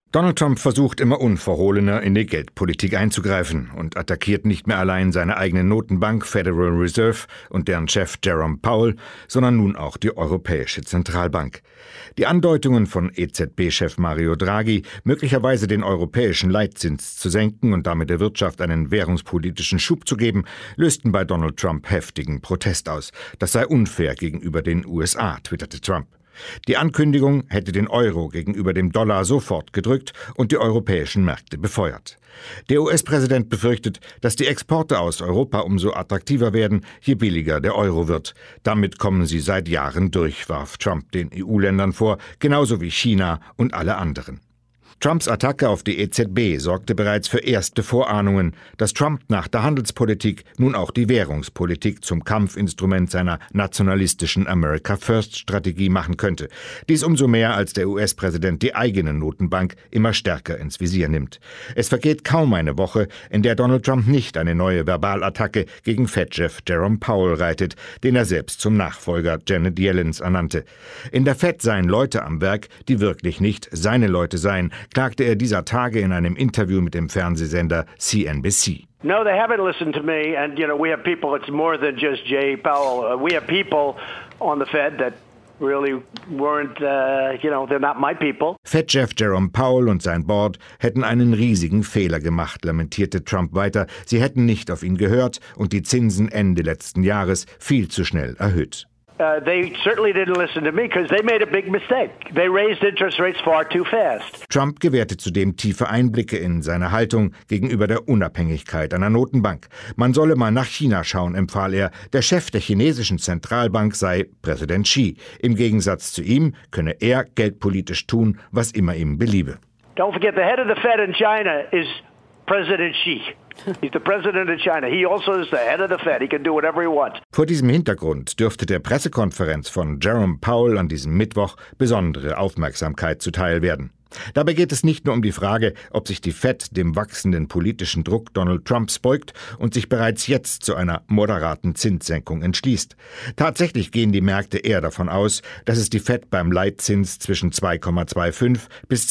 Donald Trump versucht immer unverhohlener in die Geldpolitik einzugreifen und attackiert nicht mehr allein seine eigene Notenbank Federal Reserve und deren Chef Jerome Powell, sondern nun auch die Europäische Zentralbank. Die Andeutungen von EZB-Chef Mario Draghi, möglicherweise den europäischen Leitzins zu senken und damit der Wirtschaft einen währungspolitischen Schub zu geben, lösten bei Donald Trump heftigen Protest aus. Das sei unfair gegenüber den USA, twitterte Trump. Die Ankündigung hätte den Euro gegenüber dem Dollar sofort gedrückt und die europäischen Märkte befeuert. Der US-Präsident befürchtet, dass die Exporte aus Europa umso attraktiver werden, je billiger der Euro wird. Damit kommen sie seit Jahren durch, warf Trump den EU-Ländern vor, genauso wie China und alle anderen. Trumps Attacke auf die EZB sorgte bereits für erste Vorahnungen, dass Trump nach der Handelspolitik nun auch die Währungspolitik zum Kampfinstrument seiner nationalistischen America-First-Strategie machen könnte. Dies umso mehr, als der US-Präsident die eigene Notenbank immer stärker ins Visier nimmt. Es vergeht kaum eine Woche, in der Donald Trump nicht eine neue Verbalattacke gegen Fed-Chef Jerome Powell reitet, den er selbst zum Nachfolger Janet Yellens ernannte. In der Fed seien Leute am Werk, die wirklich nicht seine Leute seien, klagte er dieser Tage in einem Interview mit dem Fernsehsender CNBC. No, they haven't listened to me, and we have people. It's more than just Jay Powell. We have people on the Fed that really weren't, they're not my people. Fed-Chef Jerome Powell und sein Board hätten einen riesigen Fehler gemacht, lamentierte Trump weiter. Sie hätten nicht auf ihn gehört und die Zinsen Ende letzten Jahres viel zu schnell erhöht. They certainly didn't listen to me because they made a big mistake. They raised interest rates far too fast. Trump gewährte zudem tiefe Einblicke in seine Haltung gegenüber der Unabhängigkeit einer Notenbank. Man solle mal nach China schauen, empfahl er. Der Chef der chinesischen Zentralbank sei Präsident Xi. Im Gegensatz zu ihm könne er geldpolitisch tun, was immer ihm beliebe. Don't forget, the head of the Fed in China is President Xi. He's the president of China. He also is the head of the Fed. He can do whatever he wants. Vor diesem Hintergrund dürfte der Pressekonferenz von Jerome Powell an diesem Mittwoch besondere Aufmerksamkeit zuteil werden. Dabei geht es nicht nur um die Frage, ob sich die Fed dem wachsenden politischen Druck Donald Trumps beugt und sich bereits jetzt zu einer moderaten Zinssenkung entschließt. Tatsächlich gehen die Märkte eher davon aus, dass es die Fed beim Leitzins zwischen 2,25 bis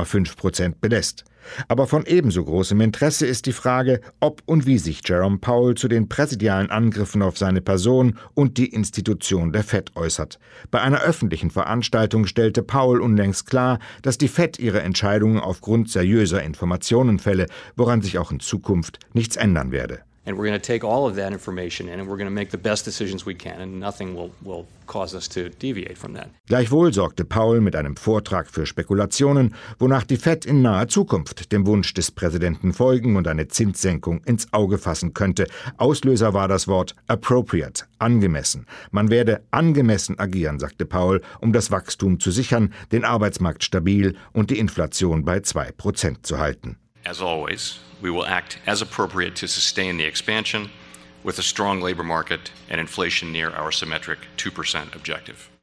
2,5% belässt. Aber von ebenso großem Interesse ist die Frage, ob und wie sich Jerome Powell zu den präsidialen Angriffen auf seine Person und die Institution der Fed äußert. Bei einer öffentlichen Veranstaltung stellte Powell unlängst klar, dass die Fed ihre Entscheidungen aufgrund seriöser Informationen fälle, woran sich auch in Zukunft nichts ändern werde. And we're going to take all of that information in and we're going to make the best decisions we can and nothing will cause us to deviate from that. Gleichwohl sorgte Powell mit einem Vortrag für Spekulationen, wonach die Fed in naher Zukunft dem Wunsch des Präsidenten folgen und eine Zinssenkung ins Auge fassen könnte. Auslöser war das Wort appropriate, angemessen. Man werde angemessen agieren, sagte Powell, um das Wachstum zu sichern, den Arbeitsmarkt stabil und die Inflation bei 2% zu halten. As always, we will act as appropriate to sustain the expansion with a strong labor market and inflation near our symmetric 2% objective.